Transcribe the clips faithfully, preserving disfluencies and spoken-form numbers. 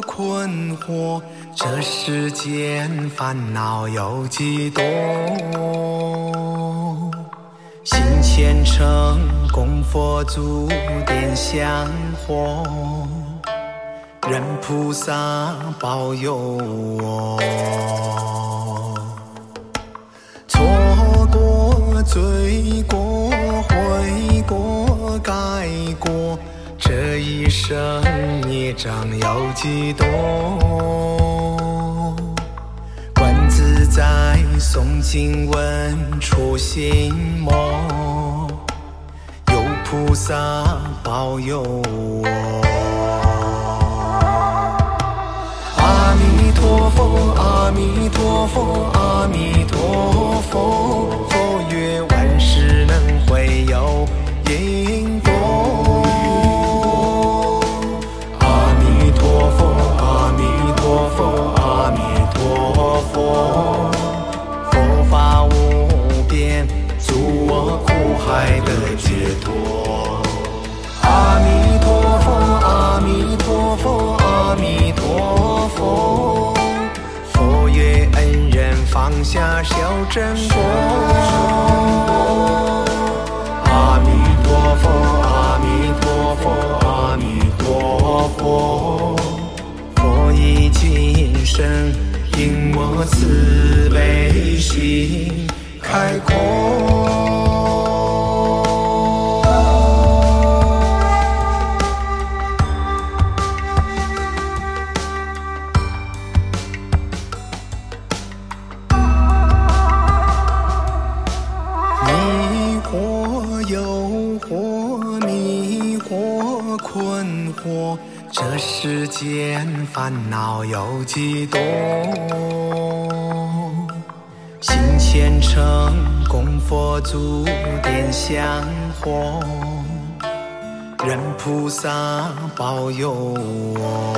困惑，这世间烦恼有几多？心虔诚，供佛祖点香火，愿菩萨保佑我。错过、罪过、悔过、改过，这一生孽障有几多？观自在，诵经文，除心魔，有菩萨保佑我。阿弥陀佛，阿弥陀佛，阿弥陀佛，佛曰万事能会有因果。阿弥陀佛，阿弥陀佛，阿弥陀佛，佛法无边，助我苦海的解脱。阿弥陀佛，阿弥陀佛，阿弥陀佛，佛曰恩人放下修正果。阿弥陀佛，阿弥陀佛，阿弥陀佛，佛以今生因我慈悲心开阔。迷惑诱惑，迷惑困惑，这世间烦恼有几多？心虔诚，供佛祖点香火，愿菩萨保佑我。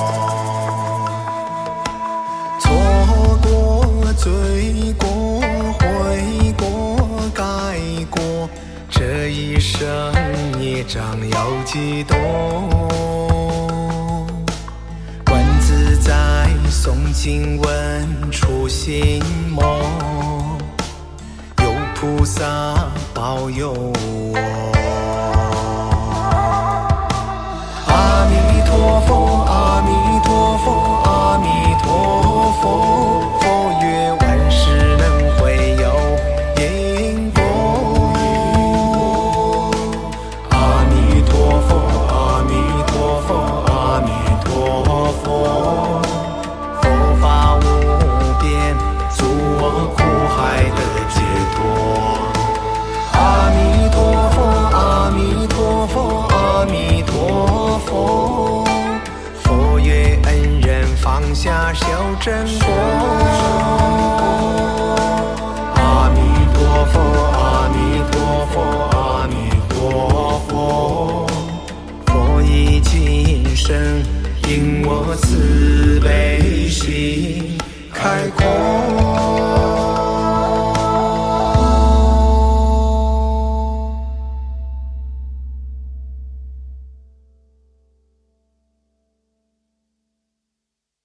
错过、罪过、悔过、改过，这一生孽障有几多？观自在，诵经文，除心魔，有菩萨保佑我。阿弥陀佛，阿弥陀佛，阿弥陀佛，佛曰万事能会有因果。阿弥陀佛，阿弥陀佛，阿弥陀佛，佛法无边，助我苦海的解脱。阿弥陀佛，阿弥陀佛，阿弥陀佛，佛曰恩人放下修正果。阿弥陀佛，阿弥陀佛，阿弥陀佛，佛以今生因我慈悲心开阔。